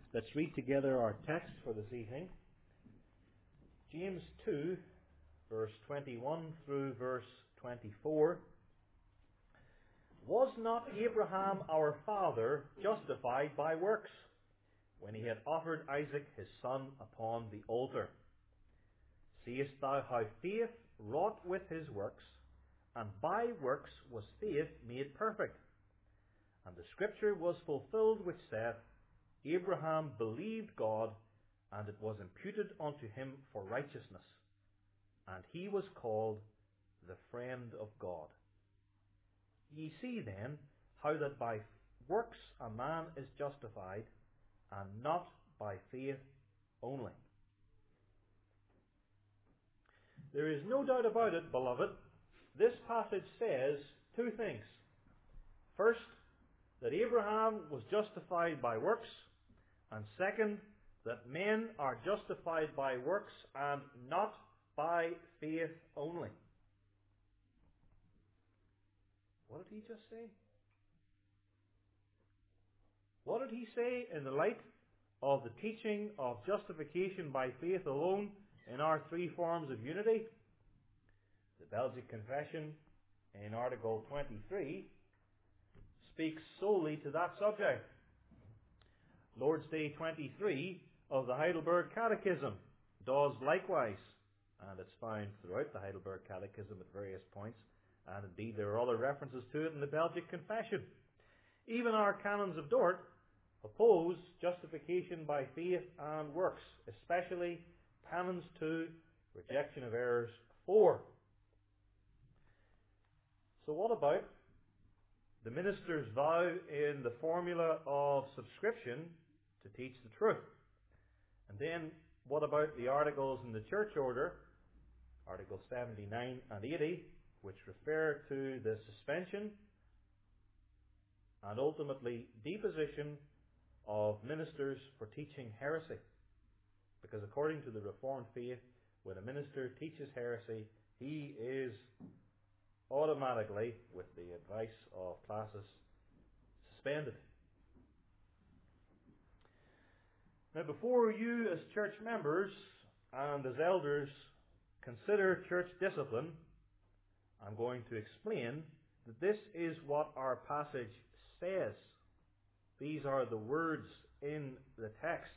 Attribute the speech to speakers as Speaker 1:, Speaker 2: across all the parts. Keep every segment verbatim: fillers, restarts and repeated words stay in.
Speaker 1: Let's read together our text for this evening. James two, verse twenty-one through verse twenty-four. Was not Abraham our father justified by works, when he had offered Isaac his son upon the altar? Seest thou how faith wrought with his works, and by works was faith made perfect? And the scripture was fulfilled which saith, Abraham believed God, and it was imputed unto him for righteousness, and he was called the friend of God. Ye see then how that by works a man is justified, and not by faith only. There is no doubt about it, beloved. This passage says two things. First, that Abraham was justified by works, and second, that men are justified by works and not by faith only. What did he just say? What did he say in the light of the teaching of justification by faith alone in our three forms of unity? The Belgic Confession in Article twenty-three speaks solely to that subject. Lord's Day twenty-three of the Heidelberg Catechism does likewise, and it's found throughout the Heidelberg Catechism at various points, and indeed there are other references to it in the Belgic Confession. Even our Canons of Dort oppose justification by faith and works, especially Canons two, Rejection of Errors four. So what about the minister's vow in the formula of subscription to teach the truth? And then what about the articles in the church order, Articles seventy-nine and eighty, which refer to the suspension and ultimately deposition of ministers for teaching heresy? Because according to the Reformed faith, when a minister teaches heresy, he is automatically, with the advice of classis, suspended. Now, before you as church members and as elders consider church discipline, I'm going to explain that this is what our passage says. These are the words in the text.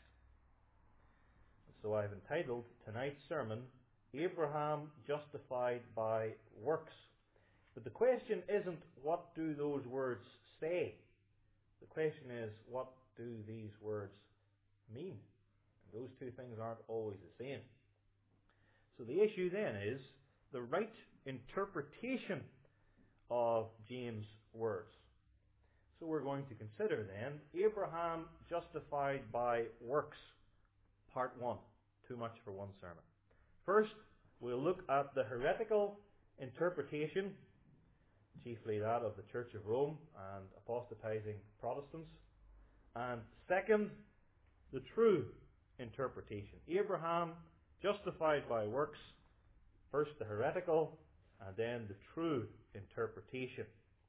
Speaker 1: So I've entitled tonight's sermon, Abraham Justified by Works. But the question isn't, what do those words say? The question is, what do these words mean? And those two things aren't always the same. So the issue then is the right interpretation of James' words. So we're going to consider then Abraham Justified by Works, part one. Too much for one sermon. First, we'll look at the heretical interpretation, chiefly that of the Church of Rome and apostatizing Protestants. And second, the true interpretation. Abraham justified by works, first the heretical, and then the true interpretation.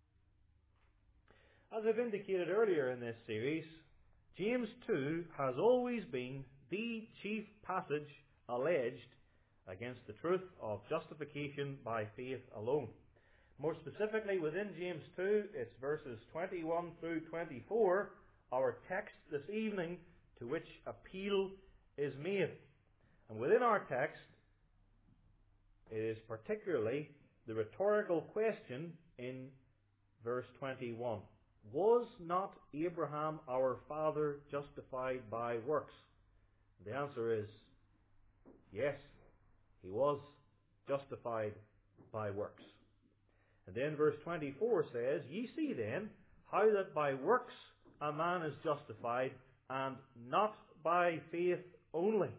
Speaker 1: As I've indicated earlier in this series, James two has always been the chief passage alleged against the truth of justification by faith alone. More specifically, within James two, it's verses twenty-one through twenty-four, our text this evening, to which appeal is made. And within our text, it is particularly the rhetorical question in verse twenty-one. Was not Abraham our father justified by works? The answer is yes, he was justified by works. And then verse twenty-four says, Ye see then how that by works a man is justified, and not by faith only.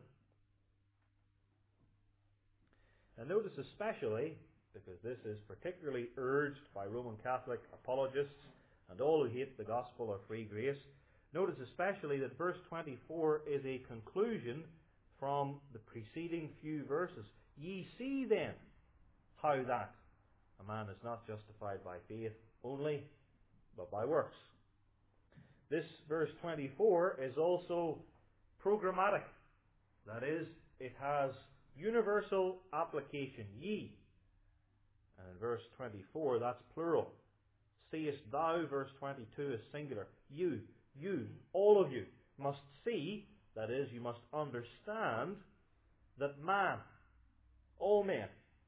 Speaker 1: And notice especially, because this is particularly urged by Roman Catholic apologists and all who hate the gospel of free grace, notice especially that verse twenty-four is a conclusion from the preceding few verses. Ye see then how that a man is not justified by faith only, but by works. This verse twenty-four is also programmatic. That is, it has universal application. Ye. And in verse twenty-four, that's plural. Seest thou, verse twenty-two, is singular. You, you, all of you must see, that is, you must understand, that man, all men,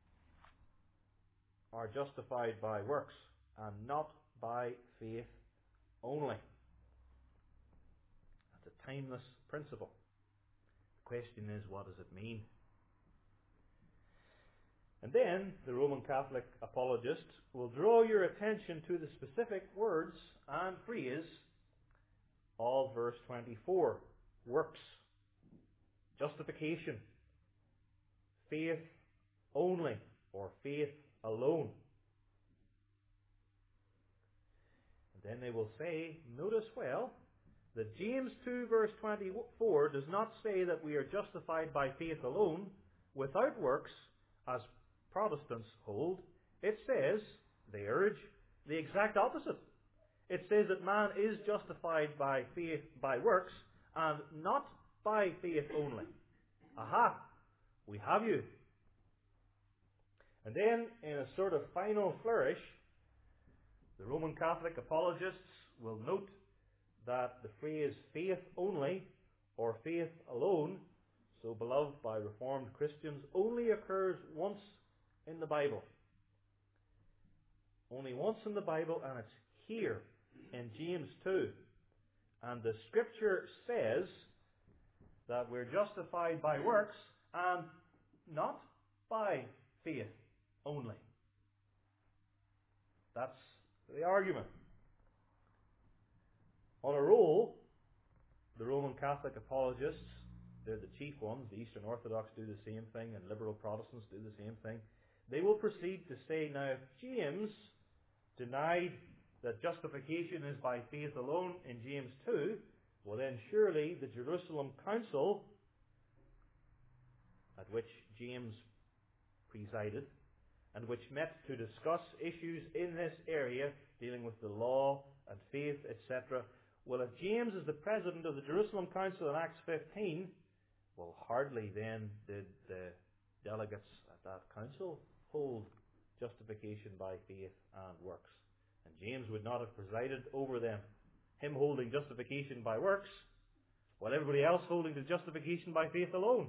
Speaker 1: are justified by works and not by faith only. That's a timeless principle. The question is, what does it mean? And then the Roman Catholic apologist will draw your attention to the specific words and phrase of verse twenty-four. Works, justification, faith only, or faith alone. And then they will say, notice well, that James two verse twenty-four does not say that we are justified by faith alone without works, as Protestants hold. It says, they urge, the exact opposite. It says that man is justified by faith, by works, and not by faith only. Aha! We have you. And then, in a sort of final flourish, the Roman Catholic apologists will note that the phrase faith only, or faith alone, so beloved by Reformed Christians, only occurs once in the Bible. Only once in the Bible, and it's here in James two. And the Scripture says that we're justified by works and not by faith only. That's the argument. On a roll, the Roman Catholic apologists, they're the chief ones, the Eastern Orthodox do the same thing, and liberal Protestants do the same thing. They will proceed to say, now, if James denied that justification is by faith alone in James two, well then surely the Jerusalem Council, at which James presided, and which met to discuss issues in this area, dealing with the law and faith, et cetera, well, if James is the president of the Jerusalem Council in Acts fifteen, well, hardly then did the delegates at that council hold justification by faith and works. And James would not have presided over them, him holding justification by works, while everybody else holding the justification by faith alone.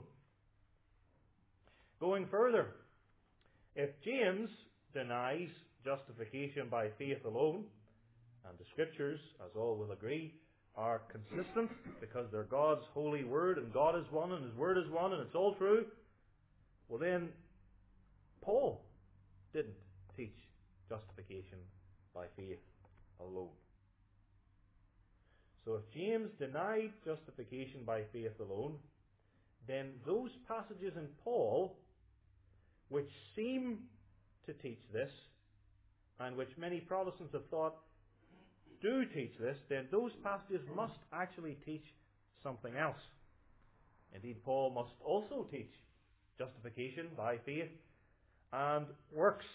Speaker 1: Going further, if James denies justification by faith alone, and the Scriptures, as all will agree, are consistent because they're God's holy word, and God is one, and His word is one, and it's all true, well then, Paul didn't teach justification by faith alone. So if James denied justification by faith alone, then those passages in Paul which seem to teach this, and which many Protestants have thought do teach this, then those passages must actually teach something else. Indeed, Paul must also teach justification by faith and works.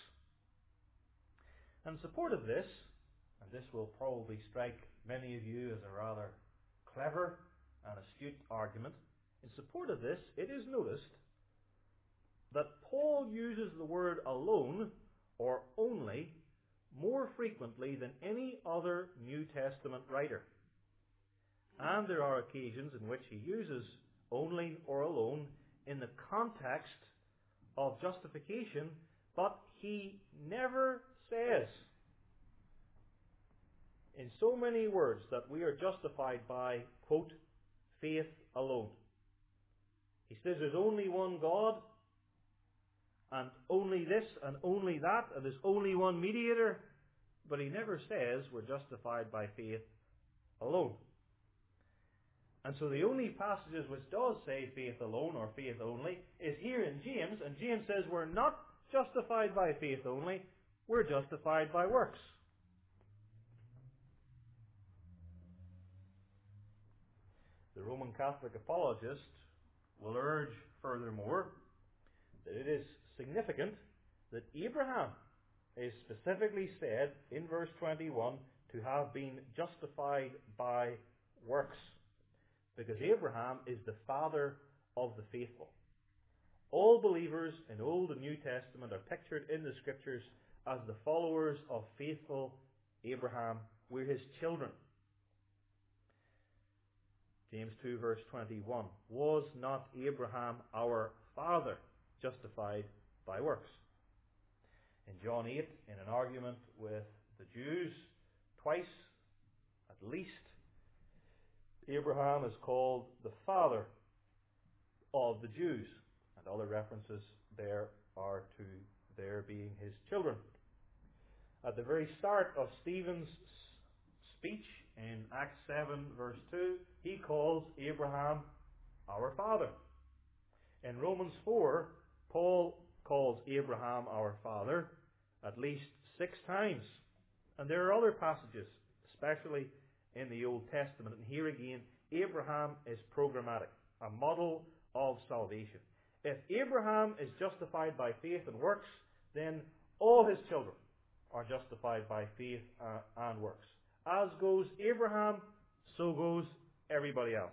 Speaker 1: In support of this, and this will probably strike many of you as a rather clever and astute argument, in support of this, it is noticed that Paul uses the word alone or only more frequently than any other New Testament writer. And there are occasions in which he uses only or alone in the context of justification, but he never says in so many words that we are justified by, quote, faith alone. He says there's only one God, and only this and only that, and there's only one mediator, but he never says we're justified by faith alone. And so the only passages which does say faith alone or faith only is here in James, and James says we're not justified by faith only, we're justified by works. The Roman Catholic apologist will urge furthermore that it is significant that Abraham is specifically said in verse twenty-one to have been justified by works. because Abraham is the father of the faithful. All believers in Old and New Testament are pictured in the Scriptures as the followers of faithful Abraham. We're his children. James two verse twenty-one. Was not Abraham our father justified by works? In John eight, in an argument with the Jews, twice at least, Abraham is called the father of the Jews. And other references there are to their being his children. At the very start of Stephen's speech in Acts seven verse two, he calls Abraham our father. In Romans four, Paul calls Abraham our father at least six times. And there are other passages, especially in the Old Testament. And here again, Abraham is programmatic, a model of salvation. If Abraham is justified by faith and works, then all his children are justified by faith uh, and works. As goes Abraham, so goes everybody else.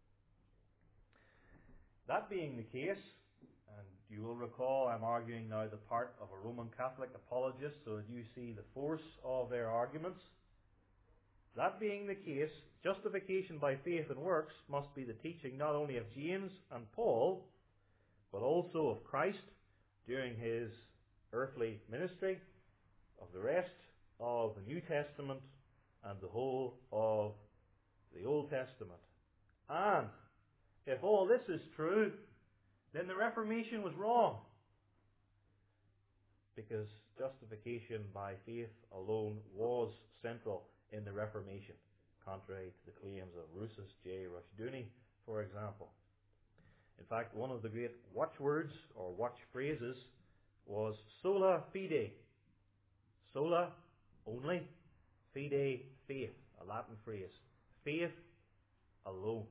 Speaker 1: That being the case, and you will recall I'm arguing now the part of a Roman Catholic apologist, so that you see the force of their arguments. That being the case, justification by faith and works must be the teaching not only of James and Paul, but also of Christ during his earthly ministry, of the rest of the New Testament, and the whole of the Old Testament. And if all this is true, then the Reformation was wrong. Because justification by faith alone was central in the Reformation, contrary to the claims of Rousas J. Rushdoony, for example. In fact, one of the great watchwords or watch phrases was sola fide. Sola, only, fide, faith, a Latin phrase. Faith alone.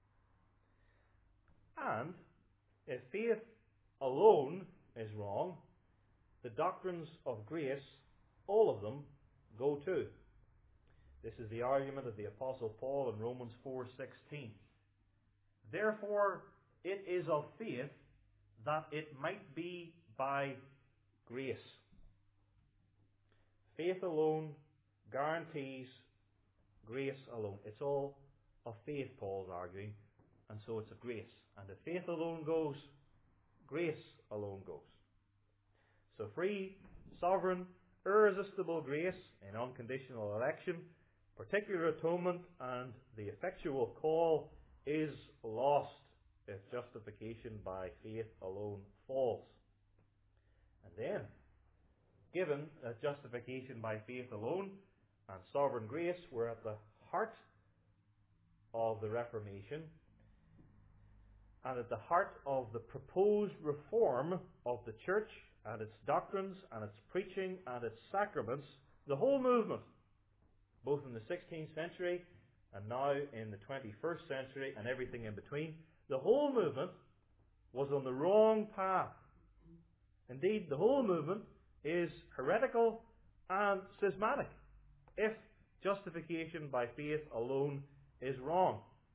Speaker 1: And if faith alone is wrong, the doctrines of grace, all of them, go too. This is the argument of the Apostle Paul in Romans four sixteen. Therefore, it is of faith that it might be by grace. Faith alone guarantees grace alone. It's all of faith, Paul's arguing, and so it's of grace. And if faith alone goes, grace alone goes. So free, sovereign, irresistible grace in unconditional election, particular atonement, and the effectual call is lost if justification by faith alone falls. And then, given that justification by faith alone and sovereign grace were at the heart of the Reformation, and at the heart of the proposed reform of the church and its doctrines and its preaching and its sacraments, the whole movement, both in the sixteenth century and now in the twenty-first century and everything in between, the whole movement was on the wrong path. Indeed, the whole movement is heretical and schismatic if justification by faith alone is wrong.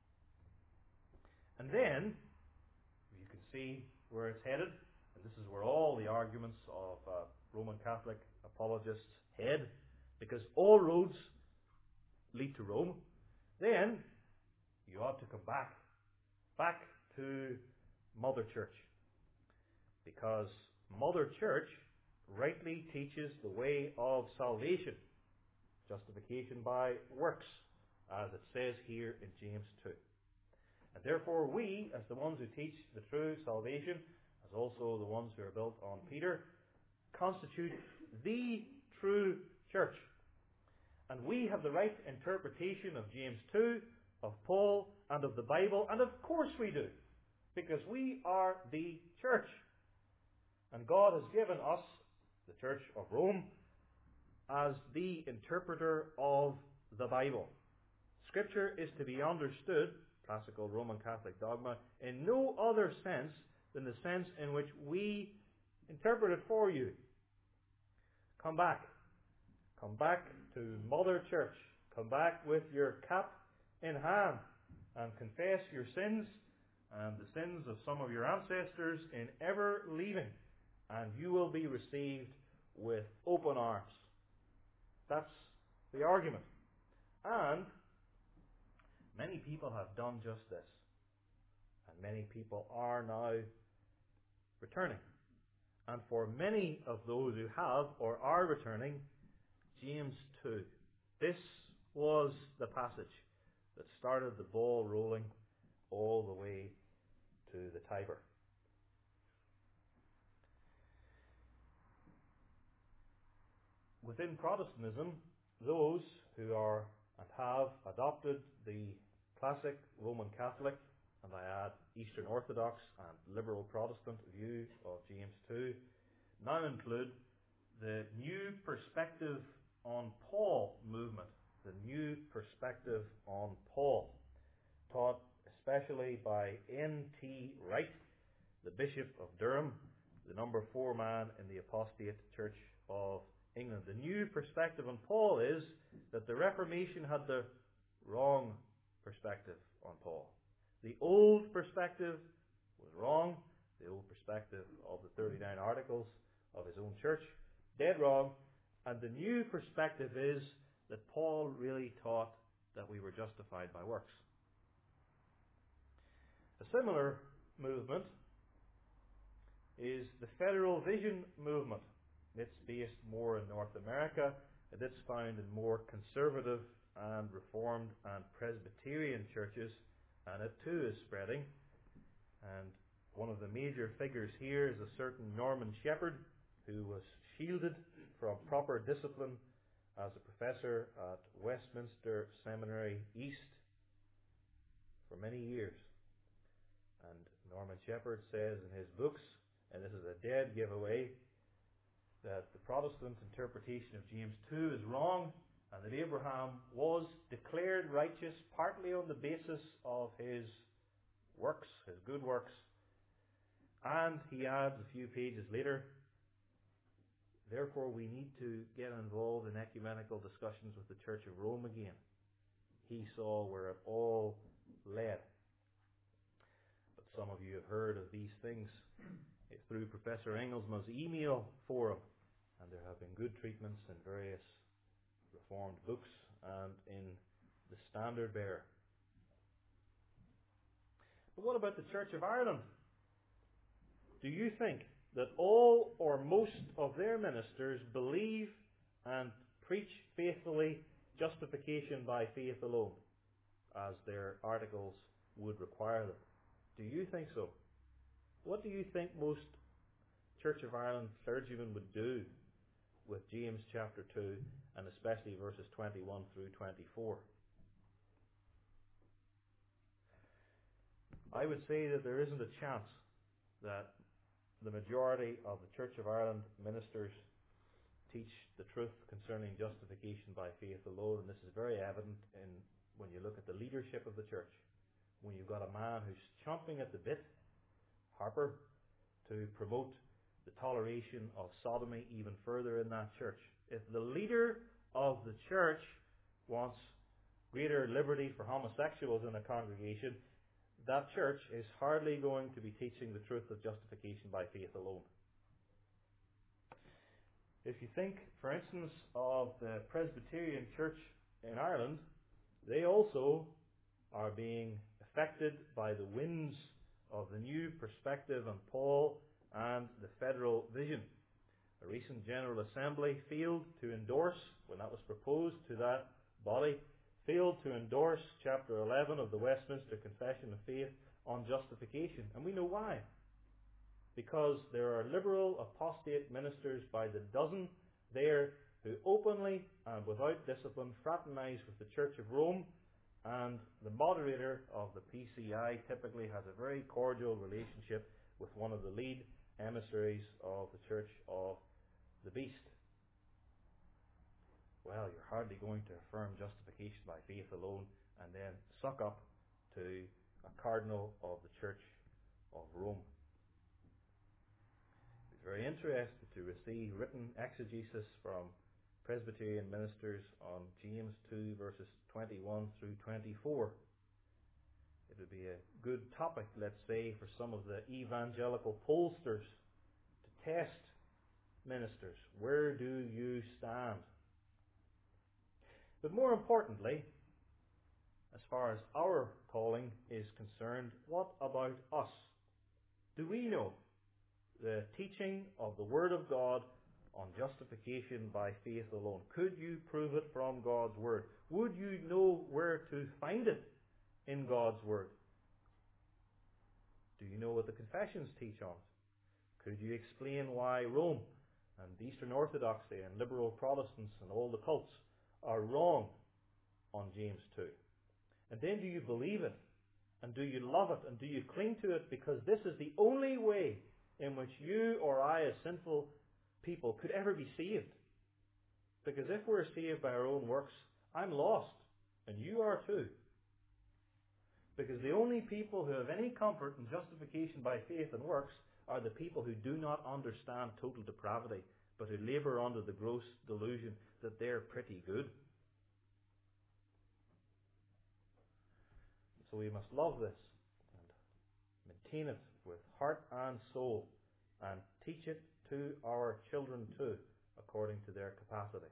Speaker 1: And then, you can see where it's headed, and this is where all the arguments of uh, Roman Catholic apologists head, because all roads lead to Rome. Then, you ought to come back, back to Mother Church, because Mother Church rightly teaches the way of salvation, justification by works, as it says here in James two. And therefore we, as the ones who teach the true salvation, as also the ones who are built on Peter, constitute the true church. And we have the right interpretation of James two, of Paul, and of the Bible, and of course we do, because we are the church. And God has given us, the Church of Rome, as the interpreter of the Bible. Scripture is to be understood, classical Roman Catholic dogma, in no other sense than the sense in which we interpret it for you. Come back. Come back to Mother Church. Come back with your cap in hand and confess your sins and the sins of some of your ancestors in ever leaving, and you will be received with open arms. That's the argument. And many people have done just this. And many people are now returning. And for many of those who have or are returning, James two. This was the passage that started the ball rolling all the way to the Tiber. Within Protestantism, those who are and have adopted the classic Roman Catholic, and I add Eastern Orthodox and Liberal Protestant view of James two, now include the New Perspective on Paul movement. The New Perspective on Paul, taught especially by N T Wright, the Bishop of Durham, the number four man in the Apostate Church of England. The New Perspective on Paul is that the Reformation had the wrong perspective on Paul. The old perspective was wrong. The old perspective of the thirty-nine Articles of his own church, dead wrong. And the new perspective is that Paul really taught that we were justified by works. A similar movement is the Federal Vision movement. It's based more in North America, and it's found in more conservative and Reformed and Presbyterian churches, and it too is spreading. And one of the major figures here is a certain Norman Shepherd, who was shielded from proper discipline as a professor at Westminster Seminary East for many years. And Norman Shepherd says in his books, and this is a dead giveaway, that the Protestant interpretation of James two is wrong, and that Abraham was declared righteous partly on the basis of his works, his good works. And he adds a few pages later, therefore we need to get involved in ecumenical discussions with the Church of Rome again. He saw where it all led. But some of you have heard of these things through Professor Engelsman's email forum, and there have been good treatments in various Reformed books and in the Standard Bearer. But what about the Church of Ireland? Do you think that all or most of their ministers believe and preach faithfully justification by faith alone, as their articles would require them? Do you think so? What do you think most Church of Ireland clergymen would do with James chapter two, and especially verses twenty-one through twenty-four? I would say that there isn't a chance that the majority of the Church of Ireland ministers teach the truth concerning justification by faith alone, and this is very evident in when you look at the leadership of the church. When you've got a man who's chomping at the bit, Harper, to promote the toleration of sodomy even further in that church. If the leader of the church wants greater liberty for homosexuals in a congregation, that church is hardly going to be teaching the truth of justification by faith alone. If you think, for instance, of the Presbyterian Church in Ireland, they also are being affected by the winds of the New Perspective on Paul and the Federal Vision. A recent General Assembly failed to endorse, when that was proposed to that body, failed to endorse chapter eleven of the Westminster Confession of Faith on justification. And we know why. Because there are liberal apostate ministers by the dozen there who openly and without discipline fraternize with the Church of Rome, and the moderator of the P C I typically has a very cordial relationship with one of the lead emissaries of the Church of the Beast. Well, you're hardly going to affirm justification by faith alone and then suck up to a cardinal of the Church of Rome. It's very interested to receive written exegesis from Presbyterian ministers on James two verses twenty-one through twenty-four. good topic, let's say, for some of the evangelical pollsters to test ministers. Where do you stand? But more importantly, as far as our calling is concerned, what about us? Do we know the teaching of the Word of God on justification by faith alone? Could you prove it from God's Word? Would you know where to find it in God's Word? Do you know what the confessions teach on it? Could you explain why Rome and Eastern Orthodoxy and liberal Protestants and all the cults are wrong on James two? And then do you believe it? And do you love it? And do you cling to it? Because this is the only way in which you or I, as sinful people, could ever be saved. Because if we're saved by our own works, I'm lost. And you are too. Because the only people who have any comfort in justification by faith and works are the people who do not understand total depravity, but who labour under the gross delusion that they're pretty good. So we must love this and maintain it with heart and soul and teach it to our children too, according to their capacity.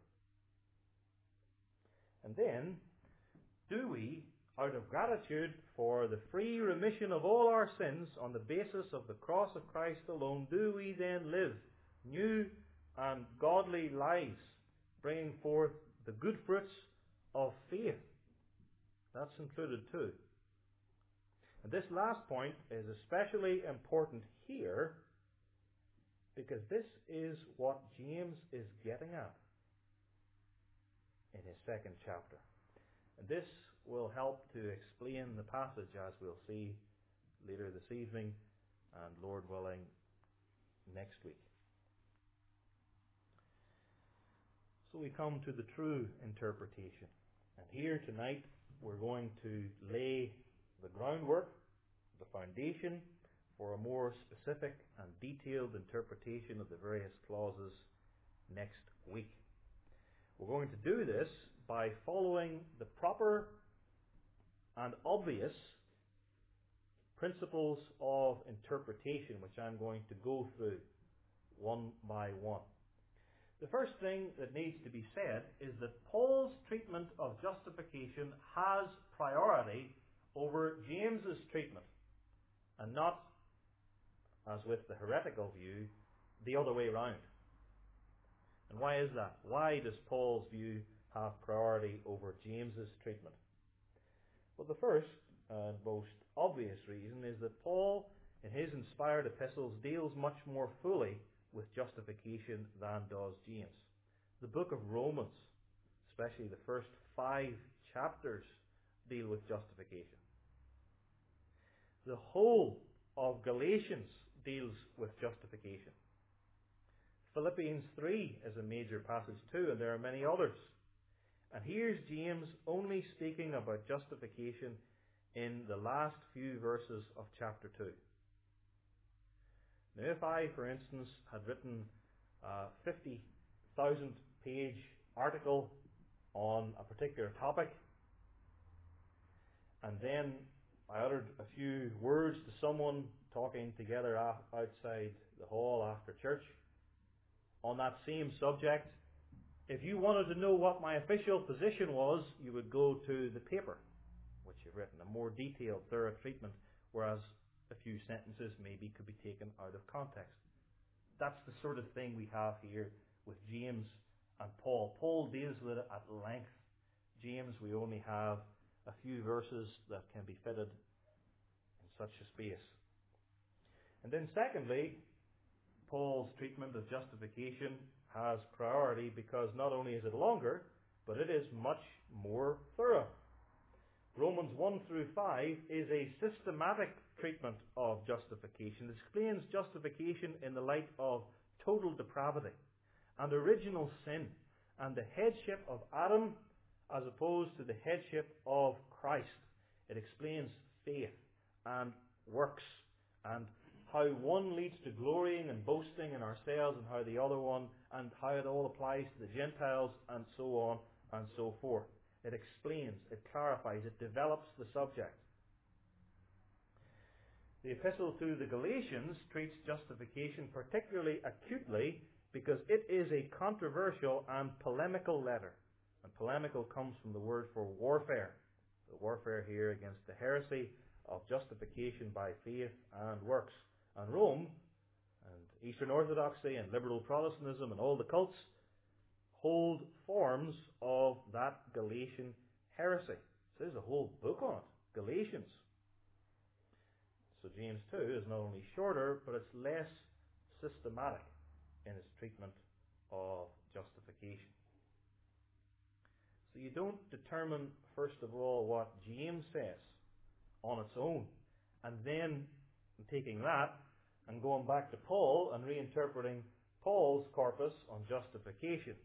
Speaker 1: And then, do we, out of gratitude for the free remission of all our sins on the basis of the cross of Christ alone, do we then live new and godly lives, bringing forth the good fruits of faith? That's included too. And this last point is especially important here because this is what James is getting at in his second chapter. And this will help to explain the passage, as we'll see later this evening and, Lord willing, next week. So we come to the true interpretation. And here tonight we're going to lay the groundwork, the foundation for a more specific and detailed interpretation of the various clauses next week. We're going to do this by following the proper and obvious principles of interpretation, which I'm going to go through one by one. The first thing that needs to be said is that Paul's treatment of justification has priority over James's treatment, and not, as with the heretical view, the other way round. And why is that? Why does Paul's view have priority over James's treatment? Well, the first and most obvious reason is that Paul, in his inspired epistles, deals much more fully with justification than does James. The book of Romans, especially the first five chapters, deal with justification. The whole of Galatians deals with justification. Philippians three is a major passage too, and there are many others. And here's James only speaking about justification in the last few verses of chapter two. Now, if I, for instance, had written a fifty thousand page article on a particular topic, and then I uttered a few words to someone talking together outside the hall after church on that same subject, if you wanted to know what my official position was, you would go to the paper, which you've written, a more detailed, thorough treatment, whereas a few sentences maybe could be taken out of context. That's the sort of thing we have here with James and Paul. Paul deals with it at length. James, we only have a few verses that can be fitted in such a space. And then secondly, Paul's treatment of justification has priority because not only is it longer, but it is much more thorough. Romans one through five is a systematic treatment of justification. It explains justification in the light of total depravity and original sin and the headship of Adam as opposed to the headship of Christ. It explains faith and works and how one leads to glorying and boasting in ourselves and how the other one, and how it all applies to the Gentiles and so on and so forth. It explains, it clarifies, it develops the subject. The epistle to the Galatians treats justification particularly acutely because it is a controversial and polemical letter. And polemical comes from the word for warfare. The warfare here against the heresy of justification by faith and works. And Rome, and Eastern Orthodoxy, and liberal Protestantism, and all the cults hold forms of that Galatian heresy. So there's a whole book on it, Galatians. So James two is not only shorter, but it's less systematic in its treatment of justification. So you don't determine, first of all, what James says on its own, and then taking that and going back to Paul and reinterpreting Paul's corpus on justification.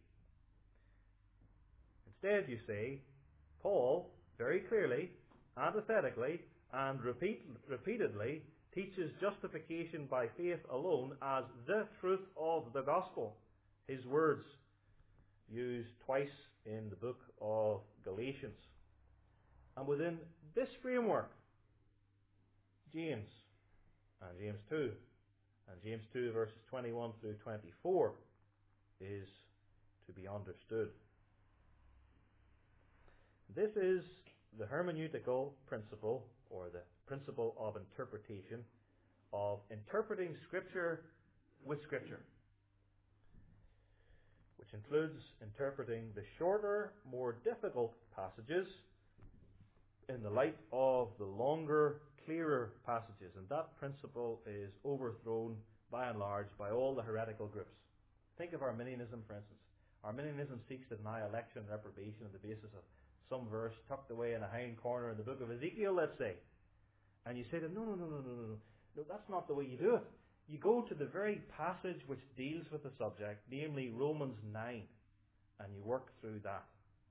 Speaker 1: Instead, you say, Paul very clearly, antithetically, and repeat, repeatedly teaches justification by faith alone as the truth of the gospel. His words used twice in the book of Galatians. And within this framework, James, and James two, and James two verses twenty-one through twenty-four is to be understood. This is the hermeneutical principle, or the principle of interpretation, of interpreting Scripture with Scripture, which includes interpreting the shorter, more difficult passages in the light of the longer, clearer passages. And that principle is overthrown, by and large, by all the heretical groups. Think of Arminianism, for instance. Arminianism seeks to deny election and reprobation on the basis of some verse tucked away in a hind corner in the book of Ezekiel, let's say. And you say to them, no, no, no, no, no, no, no, that's not the way you do it. You go to the very passage which deals with the subject, namely Romans nine, and you work through that.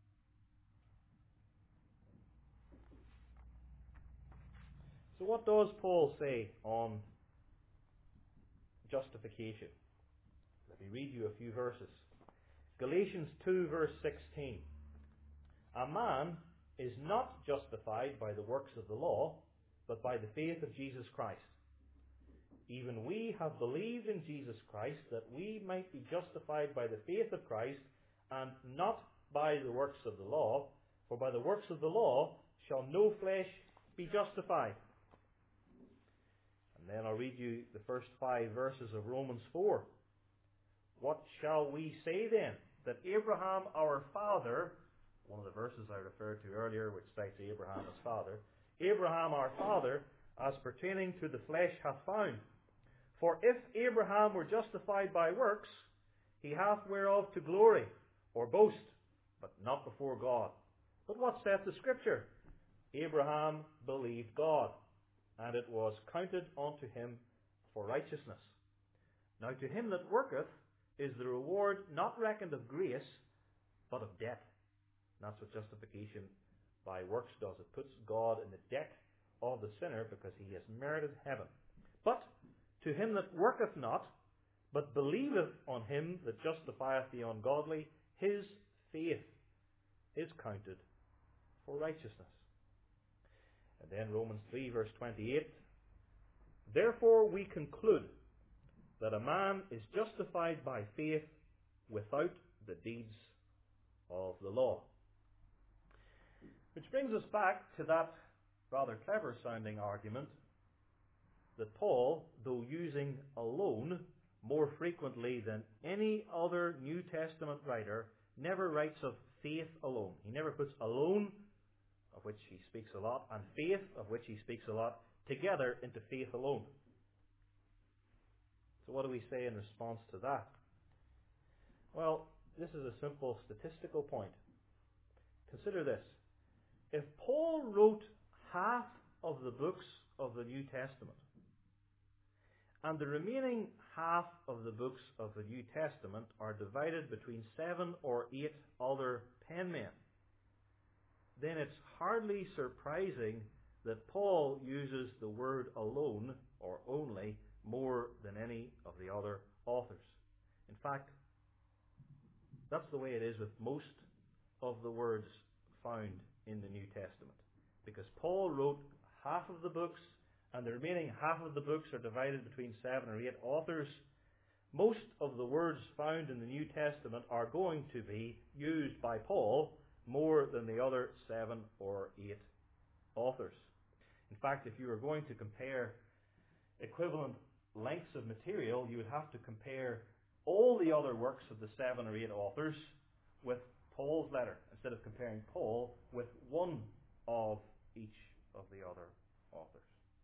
Speaker 1: So what does Paul say on justification? Let me read you a few verses. Galatians two verse sixteen. A man is not justified by the works of the law, but by the faith of Jesus Christ. Even we have believed in Jesus Christ, that we might be justified by the faith of Christ, and not by the works of the law. For by the works of the law shall no flesh be justified. And then I'll read you the first five verses of Romans four. What shall we say then? That Abraham our father, one of the verses I referred to earlier, which cites Abraham as father, Abraham our father, as pertaining to the flesh, hath found. For if Abraham were justified by works, he hath whereof to glory, or boast, but not before God. But what saith the Scripture? Abraham believed God, and it was counted unto him for righteousness. Now to him that worketh is the reward not reckoned of grace, but of debt. And that's what justification by works does. It puts God in the debt of the sinner because he has merited heaven. But to him that worketh not, but believeth on him that justifieth the ungodly, his faith is counted for righteousness. And then Romans three verse twenty-eight. Therefore we conclude that a man is justified by faith without the deeds of the law. Which brings us back to that rather clever sounding argument that Paul, though using alone more frequently than any other New Testament writer, never writes of faith alone. He never puts alone, of which he speaks a lot, and faith, of which he speaks a lot, together into faith alone. So what do we say in response to that? Well, this is a simple statistical point. Consider this. If Paul wrote half of the books of the New Testament, and the remaining half of the books of the New Testament are divided between seven or eight other penmen, then it's hardly surprising that Paul uses the word alone or only more than any of the other authors. In fact, that's the way it is with most of the words found in the New Testament. Because Paul wrote half of the books and the remaining half of the books are divided between seven or eight authors, most of the words found in the New Testament are going to be used by Paul more than the other seven or eight authors. In fact, if you were going to compare equivalent lengths of material, you would have to compare all the other works of the seven or eight authors with Paul's letter, instead of comparing Paul with one of each of the other authors.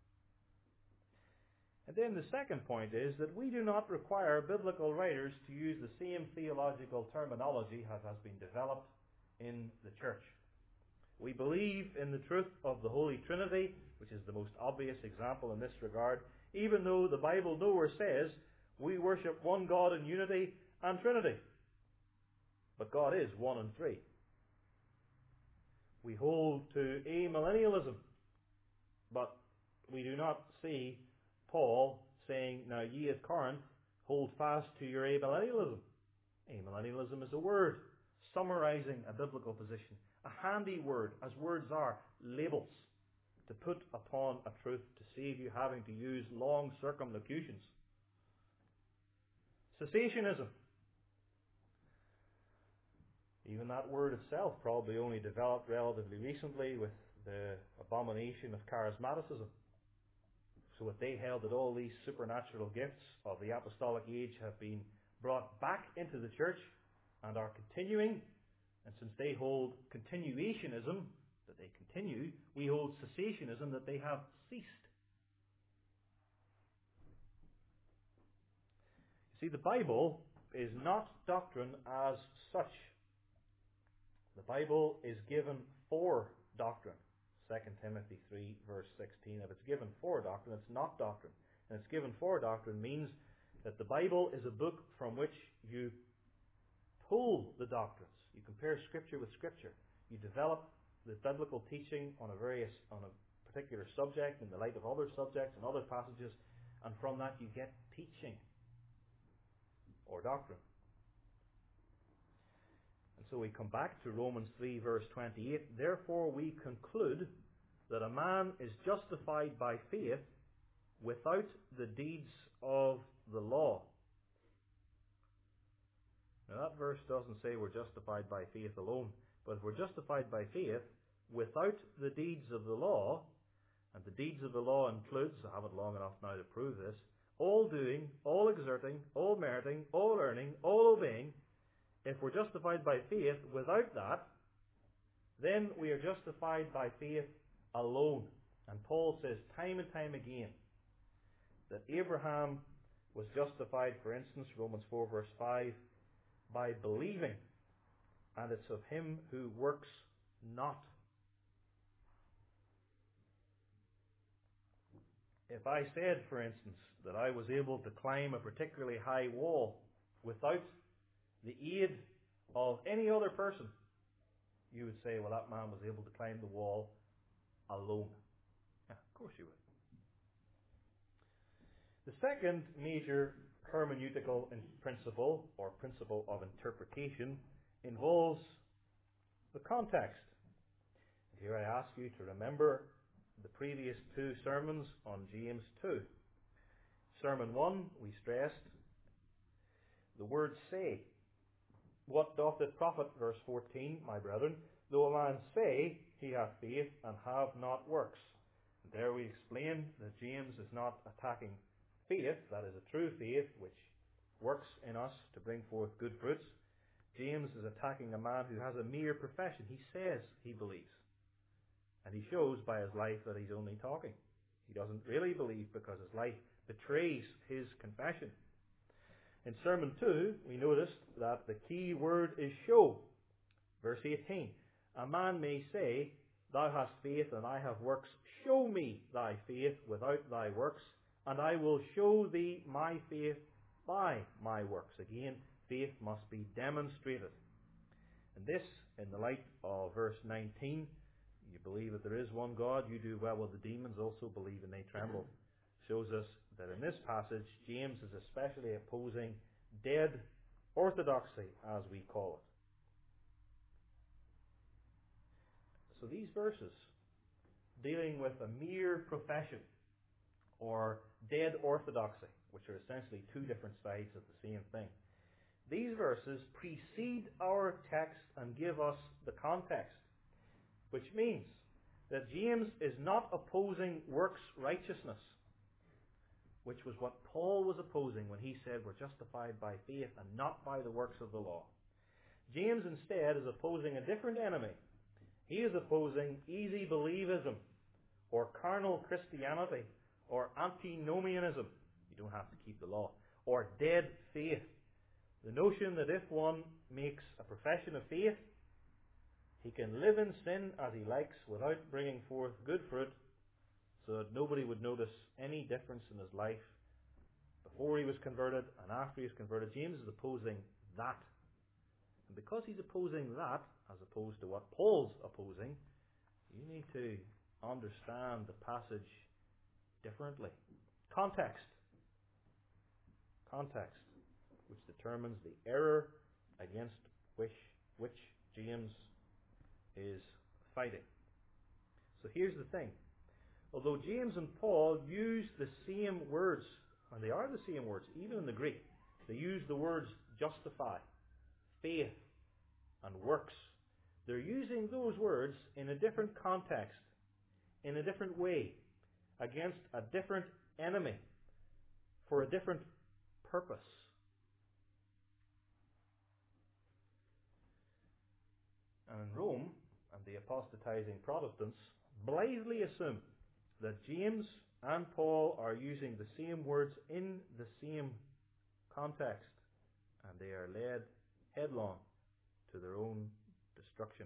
Speaker 1: And then the second point is that we do not require biblical writers to use the same theological terminology as has been developed in the church. We believe in the truth of the Holy Trinity, which is the most obvious example in this regard, even though the Bible nowhere says we worship one God in unity and Trinity. But God is one and three. We hold to amillennialism, but we do not see Paul saying, now ye at Corinth, hold fast to your amillennialism. Amillennialism is a word summarizing a biblical position. A handy word, as words are, labels, to put upon a truth to save you having to use long circumlocutions. Cessationism. Even that word itself probably only developed relatively recently with the abomination of charismaticism. So that they held that all these supernatural gifts of the apostolic age have been brought back into the church and are continuing. And since they hold continuationism, that they continue, we hold cessationism, that they have ceased. You see, the Bible is not doctrine as such. The Bible is given for doctrine. Second Timothy three, verse sixteen. If it's given for doctrine, it's not doctrine. And it's given for doctrine means that the Bible is a book from which you pull the doctrines. You compare Scripture with Scripture. You develop the biblical teaching on a various on a particular subject in the light of other subjects and other passages, and from that you get teaching or doctrine. And so we come back to Romans three, verse twenty-eight. Therefore we conclude that a man is justified by faith without the deeds of the law. Now that verse doesn't say we're justified by faith alone, but if we're justified by faith without the deeds of the law, and the deeds of the law includes, I haven't long enough now to prove this, all doing, all exerting, all meriting, all earning, all obeying. If we're justified by faith without that, then we are justified by faith alone. And Paul says time and time again that Abraham was justified, for instance, Romans four, verse five, by believing, and it's of him who works not. If I said, for instance, that I was able to climb a particularly high wall without the aid of any other person, you would say, well, that man was able to climb the wall alone. Yeah, of course you would. The second major hermeneutical principle, or principle of interpretation, involves the context. Here I ask you to remember the previous two sermons on James two. Sermon one, we stressed the word say. What doth it profit, verse fourteen, my brethren, though a man say he hath faith and have not works? And there we explain that James is not attacking faith, that is a true faith which works in us to bring forth good fruits. James is attacking a man who has a mere profession. He says he believes. And he shows by his life that he's only talking. He doesn't really believe because his life betrays his confession. In Sermon two, we noticed that the key word is show. Verse eighteen. A man may say, thou hast faith and I have works. Show me thy faith without thy works, and I will show thee my faith by my works. Again, faith must be demonstrated. And this, in the light of verse nineteen, you believe that there is one God, you do well with the demons, also believe and they tremble. Shows us that in this passage, James is especially opposing dead orthodoxy, as we call it. So these verses, dealing with a mere profession, or dead orthodoxy, which are essentially two different sides of the same thing. These verses precede our text and give us the context, which means that James is not opposing works righteousness, which was what Paul was opposing when he said we're justified by faith and not by the works of the law. James instead is opposing a different enemy. He is opposing easy believism, or carnal Christianity, or antinomianism. You don't have to keep the law. Or dead faith. The notion that if one makes a profession of faith, he can live in sin as he likes without bringing forth good fruit, so that nobody would notice any difference in his life before he was converted and after he was converted. James is opposing that. And because he's opposing that, as opposed to what Paul's opposing, you need to understand the passage differently. Context. Context, which determines the error against which, which James is fighting. So here's the thing. Although James and Paul use the same words, and they are the same words, even in the Greek, they use the words justify, faith, and works. They're using those words in a different context, in a different way, against a different enemy, for a different purpose. And in Rome, and the apostatizing Protestants blithely assume that James and Paul are using the same words in the same context, and they are led headlong to their own destruction.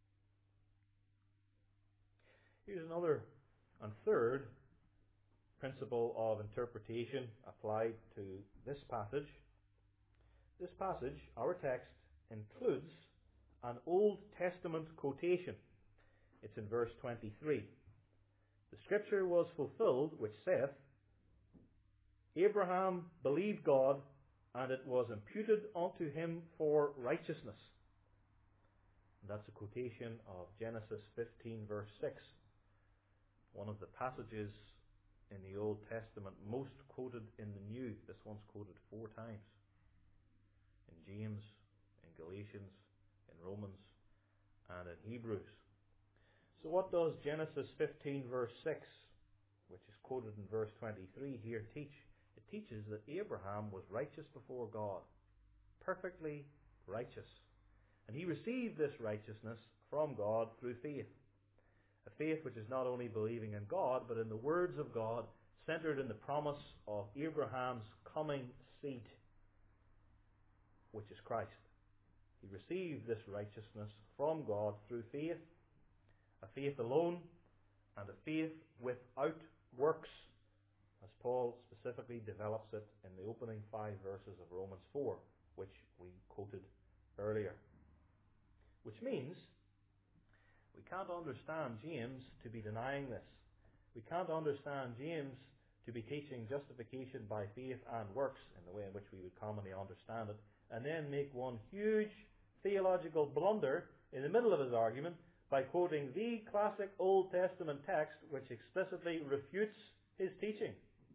Speaker 1: Here's another and third principle of interpretation applied to this passage. This passage, our text, includes an Old Testament quotation. It's in verse twenty-three. The scripture was fulfilled, which saith, Abraham believed God, and it was imputed unto him for righteousness. And that's a quotation of Genesis fifteen, verse six. One of the passages in the Old Testament most quoted in the New. This one's quoted four times. In James, in Galatians, in Romans, and in Hebrews. So what does Genesis fifteen, verse six, which is quoted in verse twenty-three here, teach? It teaches that Abraham was righteous before God, perfectly righteous. And he received this righteousness from God through faith. A faith which is not only believing in God, but in the words of God, centered in the promise of Abraham's coming seed, which is Christ. He received this righteousness from God through faith, a faith alone, and a faith without works, as Paul specifically develops it in the opening five verses of Romans four, which we quoted earlier. Which means we can't understand James to be denying this. We can't understand James to be teaching justification by faith and works in the way in which we would commonly understand it, and then make one huge theological blunder in the middle of his argument by quoting the classic Old Testament text which explicitly refutes his teaching.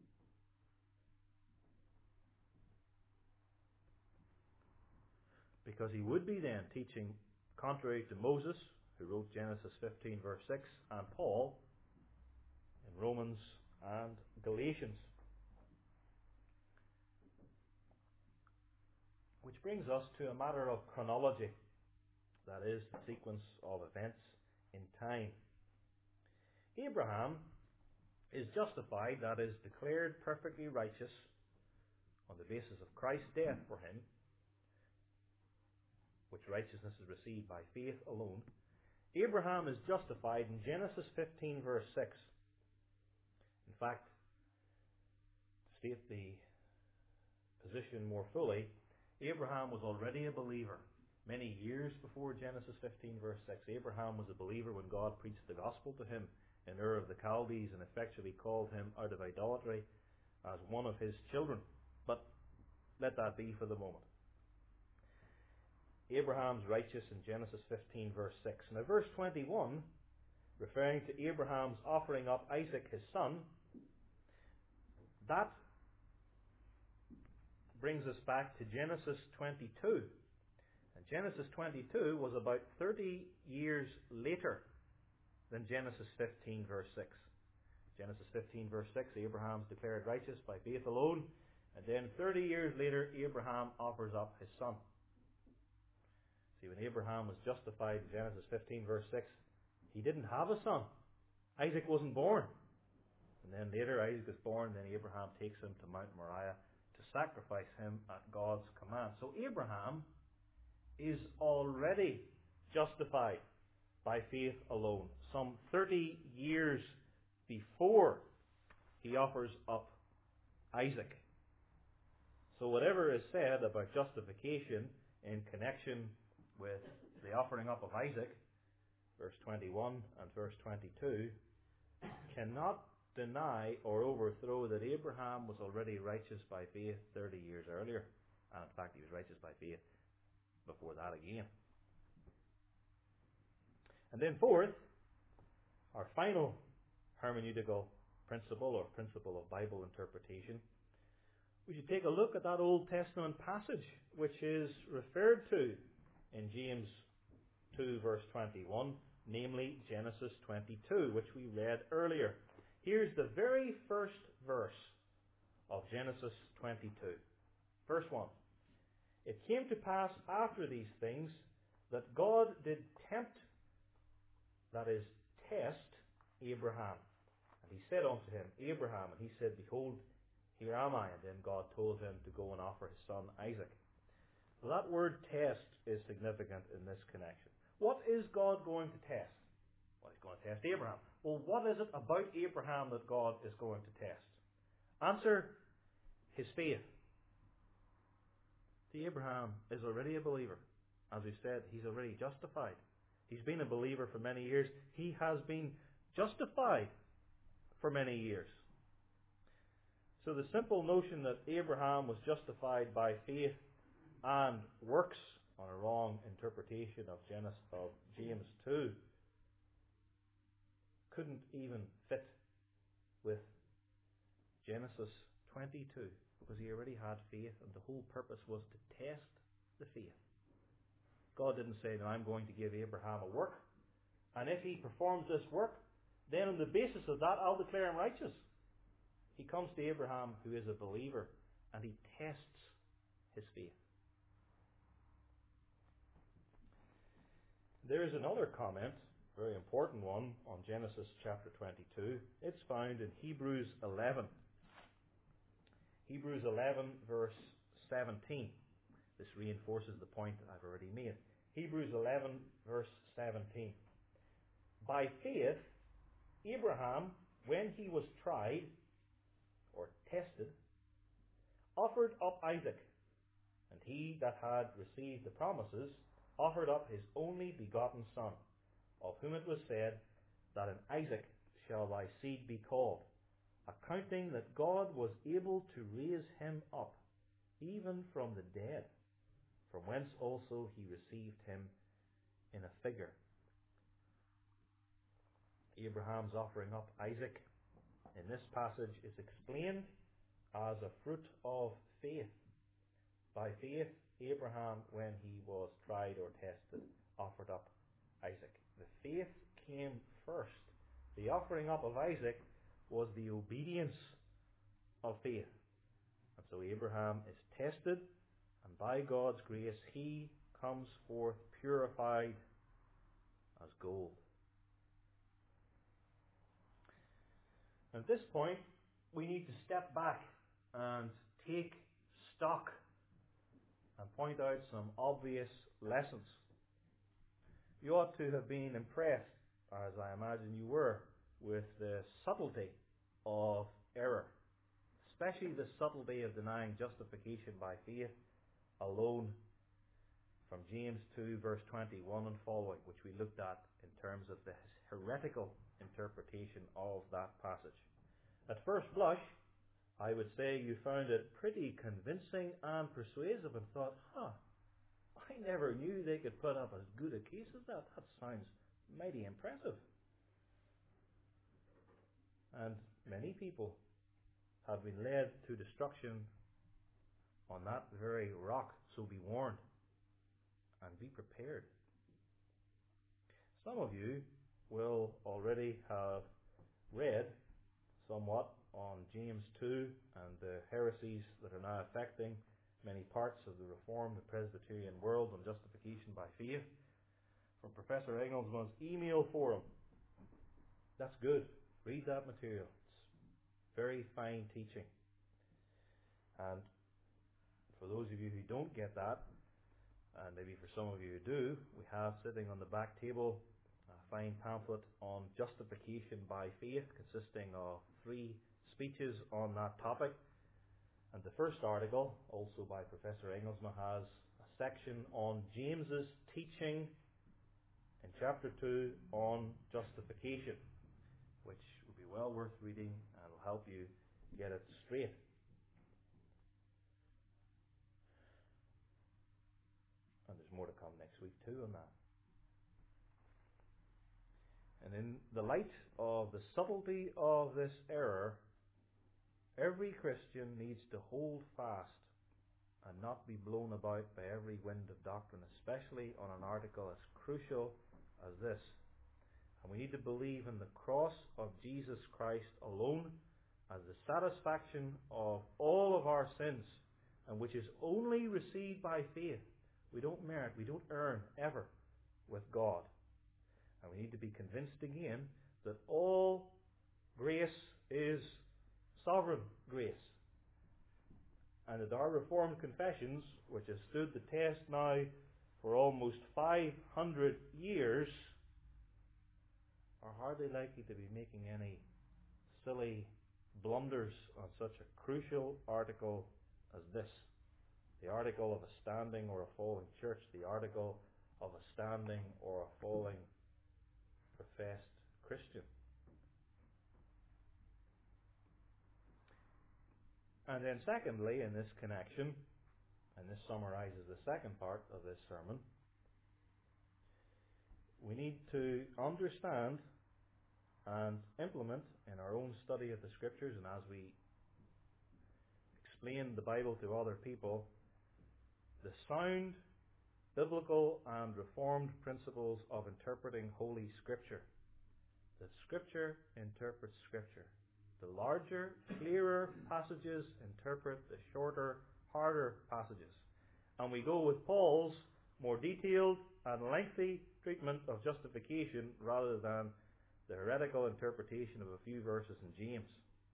Speaker 1: Because he would be then teaching contrary to Moses, who wrote Genesis fifteen, verse six, and Paul in Romans and Galatians. Which brings us to a matter of chronology, that is, the sequence of events in time. Abraham is justified, that is, declared perfectly righteous on the basis of Christ's death for him, which righteousness is received by faith alone. Abraham is justified in Genesis fifteen, verse six. In fact, to state the position more fully, Abraham was already a believer many years before Genesis fifteen, verse six. Abraham was a believer when God preached the gospel to him in Ur of the Chaldees and effectually called him out of idolatry as one of his children. But let that be for the moment. Abraham's righteous in Genesis fifteen, verse six. Now, verse twenty-one, referring to Abraham's offering up Isaac his son, That brings us back to Genesis twenty-two. And Genesis twenty-two was about thirty years later than Genesis fifteen, verse six. Genesis fifteen, verse six, Abraham's declared righteous by faith alone. And then thirty years later, Abraham offers up his son. See, when Abraham was justified in Genesis fifteen, verse six, he didn't have a son. Isaac wasn't born. And then later Isaac is born, then Abraham takes him to Mount Moriah to sacrifice him at God's command. So Abraham is already justified by faith alone, some thirty years before he offers up Isaac. So whatever is said about justification in connection with the offering up of Isaac, verse twenty-one and verse twenty-two, cannot deny or overthrow that Abraham was already righteous by faith thirty years earlier. And in fact, he was righteous by faith before that again. And then fourth, our final hermeneutical principle or principle of Bible interpretation, we should take a look at that Old Testament passage which is referred to in James two verse twenty-one, namely Genesis twenty-two, which we read earlier. Here's the very first verse of Genesis twenty-two. Verse one. It came to pass after these things that God did tempt, that is, test Abraham. And he said unto him, Abraham, and he said, Behold, here am I. And then God told him to go and offer his son Isaac. Well, that word test is significant in this connection. What is God going to test? Well, he's going to test Abraham. Well, what is it about Abraham that God is going to test? Answer, his faith. See, Abraham is already a believer. As we said, he's already justified. He's been a believer for many years. He has been justified for many years. So the simple notion that Abraham was justified by faith and works on a wrong interpretation of Genesis of James two couldn't even fit with Genesis twenty-two, because he already had faith, and the whole purpose was to test the faith. God didn't say, now I'm going to give Abraham a work, and if he performs this work, then on the basis of that I'll declare him righteous. He comes to Abraham, who is a believer, and he tests his faith. There is another comment, a very important one, on Genesis chapter twenty-two. It's found in Hebrews eleven. Hebrews eleven verse seventeen. This reinforces the point that I've already made. Hebrews eleven verse seventeen. By faith, Abraham, when he was tried, or tested, offered up Isaac. And he that had received the promises offered up his only begotten son, of whom it was said, that in Isaac shall thy seed be called, accounting that God was able to raise him up, even from the dead, from whence also he received him in a figure. Abraham's offering up Isaac in this passage is explained as a fruit of faith. By faith, Abraham, when he was tried or tested, offered up Isaac. The faith came first. The offering up of Isaac was the obedience of faith. And so Abraham is tested, and by God's grace he comes forth purified as gold. At this point, we need to step back and take stock and point out some obvious lessons. You ought to have been impressed, as I imagine you were, with the subtlety of error, especially the subtlety of denying justification by faith alone, from James two verse twenty-one and following, which we looked at in terms of the heretical interpretation of that passage. At first blush, I would say you found it pretty convincing and persuasive and thought, huh, I never knew they could put up as good a case as that. That sounds mighty impressive. And many people have been led to destruction on that very rock. So be warned and be prepared. Some of you will already have read somewhat on James two and the heresies that are now affecting many parts of the Reformed and Presbyterian world on justification by faith from Professor Engelsman's email forum. That's good. Read that material. It's very fine teaching. And for those of you who don't get that, and maybe for some of you who do, we have sitting on the back table a fine pamphlet on justification by faith consisting of three speeches on that topic. And the first article, also by Professor Engelsman, has a section on James's teaching in chapter two on justification, which will be well worth reading and will help you get it straight. And there's more to come next week too on that. And in the light of the subtlety of this error, every Christian needs to hold fast and not be blown about by every wind of doctrine, especially on an article as crucial as this. And we need to believe in the cross of Jesus Christ alone as the satisfaction of all of our sins, and which is only received by faith. We don't merit, we don't earn ever with God. And we need to be convinced again that all grace is sovereign grace. And that our Reformed confessions, which have stood the test now for almost five hundred years, are hardly likely to be making any silly blunders on such a crucial article as this. The article of a standing or a falling church, the article of a standing or a falling professed Christian. And then secondly, in this connection, and this summarizes the second part of this sermon, we need to understand and implement in our own study of the Scriptures, and as we explain the Bible to other people, the sound biblical and Reformed principles of interpreting Holy Scripture. The Scripture interprets Scripture. The larger, clearer passages interpret the shorter, harder passages. And we go with Paul's more detailed and lengthy treatment of justification rather than the heretical interpretation of a few verses in James.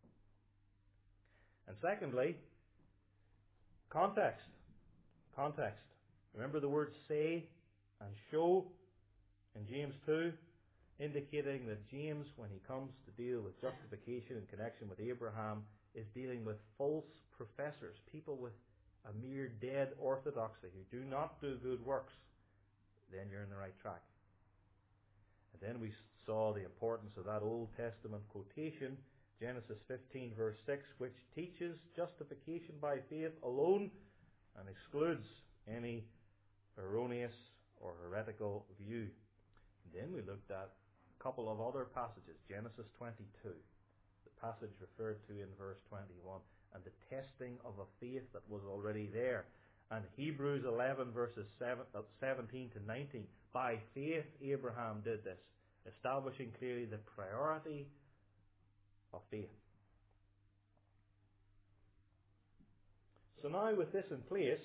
Speaker 1: And secondly, context. Context. Remember the words say and show in James two, indicating that James, when he comes to deal with justification in connection with Abraham, is dealing with false professors, people with a mere dead orthodoxy who do not do good works. Then you're in the right track. And then we saw the importance of that Old Testament quotation, Genesis fifteen verse six, which teaches justification by faith alone and excludes any erroneous or heretical view. And then we looked at a couple of other passages, Genesis twenty-two, the passage referred to in verse twenty-one, and the testing of a faith that was already there. And Hebrews eleven verses seventeen to nineteen, by faith Abraham did this, establishing clearly the priority of faith. So now with this in place,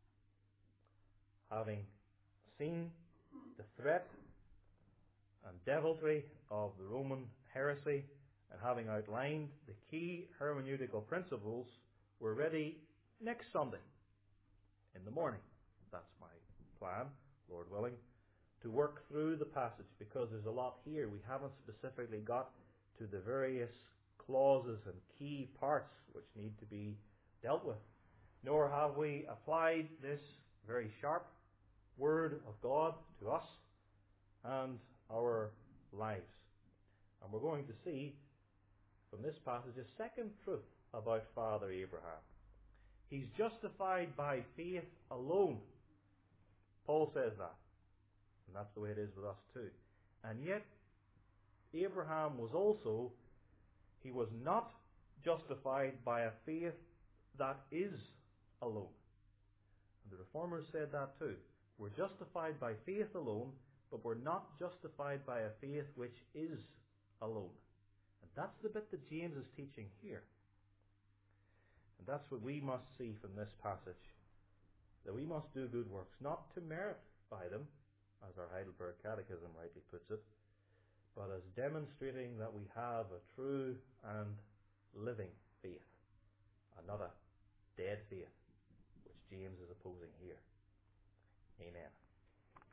Speaker 1: having seen the threat and deviltry of the Roman heresy, and having outlined the key hermeneutical principles, we're ready next Sunday in the morning. That's my plan, Lord willing, to work through the passage, because there's a lot here. We haven't specifically got to the various clauses and key parts which need to be dealt with, nor have we applied this very sharp Word of God to us and our lives. And we're going to see from this passage a second truth about Father Abraham. He's justified by faith alone. Paul says that. And that's the way it is with us too. And yet, Abraham was also, he was not justified by a faith that is alone. And the Reformers said that too. We're justified by faith alone, but we're not justified by a faith which is alone. And that's the bit that James is teaching here. And that's what we must see from this passage. That we must do good works, not to merit by them, as our Heidelberg Catechism rightly puts it, but as demonstrating that we have a true and living faith, and not a dead faith, which James is opposing here. Amen.